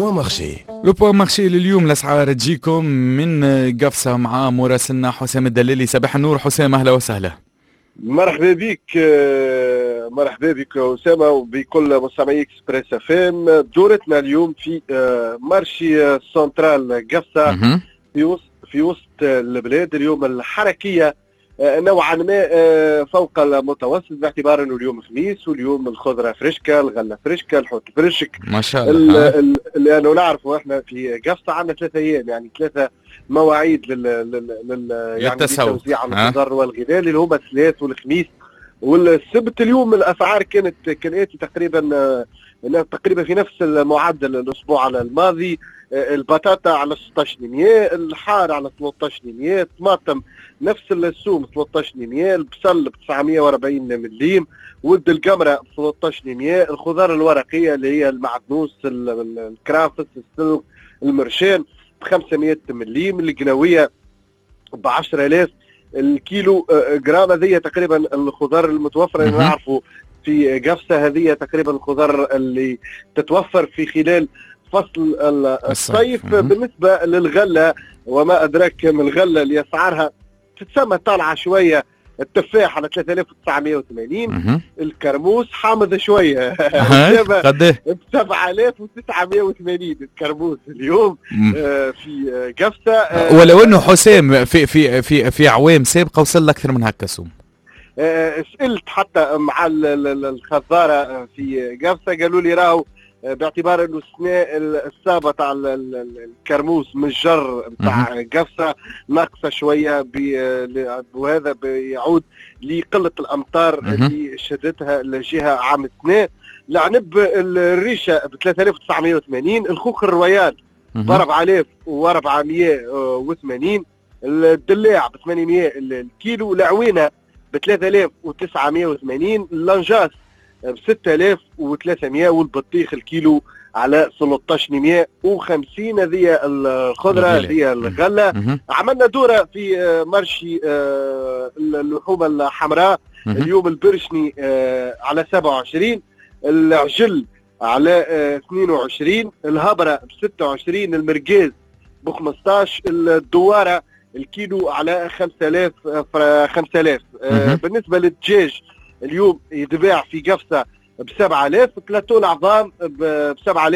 لو بوان مارشي لليوم الاسعار تجيكم من قفصة مع مراسلنا حسام الدليلي. صباح النور حسام، اهلا وسهلا. مرحبا بك أسامة وبكل مستمعي اكسبريس اف ام. دورتنا اليوم في مارشي سنترال قفصة في وسط البلاد. اليوم الحركية نوعا ما فوق المتوسط، باعتبار انه اليوم خميس واليوم الخضره فريشكا، الغله فريشكا، الحوت فريشك ما شاء الله. لانه نعرفوا احنا في قفصة عندنا 3 ايام، يعني 3 مواعيد يعني للتوزيع على الخضر والغذاء اللي هما الثلاث والخميس والسبت. اليوم الاسعار كانت كالاتي تقريبا في نفس المعدل الاسبوع الماضي. البطاطا على 16 نية، الحار على 13 نية، الطماطم نفس السوم 13 نية، البصل ب 940 مليم، ود القمرة ب 13 نية، الخضار الورقية اللي هي المعدنوس، الكرافس، السلق، المرشان ب 500 مليم، القناوية ب 10,000 الكيلو جرام. هذه تقريبا الخضار المتوفرة اللي نعرفوا في قفصة. هذه تقريبا الخضار اللي تتوفر في خلال فصل الصيف. بالنسبة للغلة وما أدراك من الغلة اللي أسعارها تتسمى طالعة شوية. التفاح على 3980، الكرموس حامض شوية قديه ب 7980 الكرموس اليوم في قفصة. ولو انه حسام في اعوام سابقة وصل اكثر من هكا سوم. سألت حتى مع الخضارة في قفصة، قالوا لي راهو باعتبار انه السنه السابقه تاع الكرموس من الجر نتاع قفصة ناقصه شويه، وهذا بيعود لقله الامطار اللي شدتها الجهه عام السنه. العنب الريشه ب 3980، الخوخ الرويال ب 4480، الدلاع ب 800 الكيلو، العوينه ب 3980، اللانجاس ب 6300، والبطيخ الكيلو على 1350. هذه الخضره، هذه الغله. عملنا دوره في مرشي اللحوم الحمراء. اليوم البرشني على 27، العجل على 22، الهبره ب 26، المرقاز ب 15، الدواره الكيلو على 5000. بالنسبه للدجاج اليوم يتباع في قفصة ب 7000، بلاتو العظام ب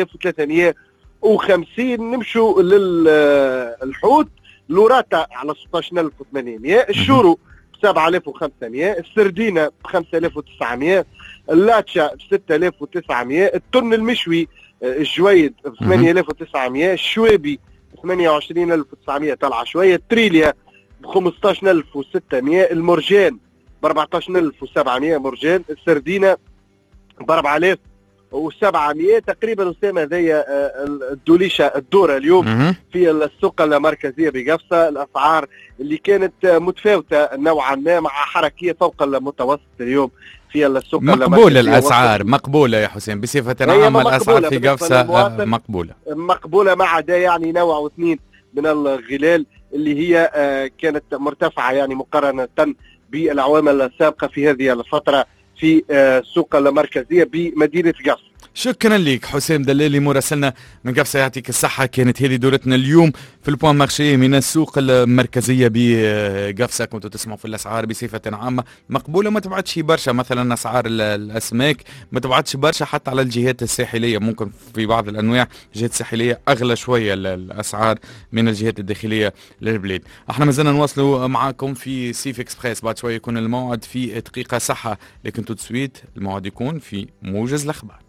7350. نمشوا للحوت، لوراتا على 16800، الشورو ب 7500، السردينة ب 5900، اللاتشا ب 6900، التن المشوي الجويد ب 8900، الشويبي ب 28900 طلعة شوية، التريليا ب 15600، المرجان ب 14700 مرجان، السردينة ب 4700 تقريبا. أسامة هذيا الدوليشة الدورة اليوم في السوق المركزية بقفصة. الأسعار اللي كانت متفاوتة نوعا ما مع حركية فوق المتوسط اليوم في السوق مقبولة. الأسعار مقبولة يا حسين بصفة عامة. الأسعار في قفصة مقبولة ما عدا يعني نوع واثنين من الغلال اللي هي كانت مرتفعة يعني مقارنة بالأعوام السابقة في هذه الفترة في السوق المركزية بمدينة قفصة. شكرا لك حسام دليلي مراسلنا من قفصة، يعطيك الصحة. كانت هذه دورتنا اليوم في البوان مارشي من السوق المركزية بقفصة. كنتوا تسمعوا في الأسعار بصفة عامة مقبولة، ما تبعدش برشا. مثلا أسعار الأسماك ما تبعدش برشا حتى على الجهات الساحلية. ممكن في بعض الأنواع جهات ساحلية أغلى شوية الأسعار من الجهات الداخلية للبلاد. احنا مازلنا نواصلوا معاكم في سيف اكسبريس. بعد شوية يكون الموعد في دقيقة صحة، لكن تو سويت الموعد يكون في موجز الأخبار.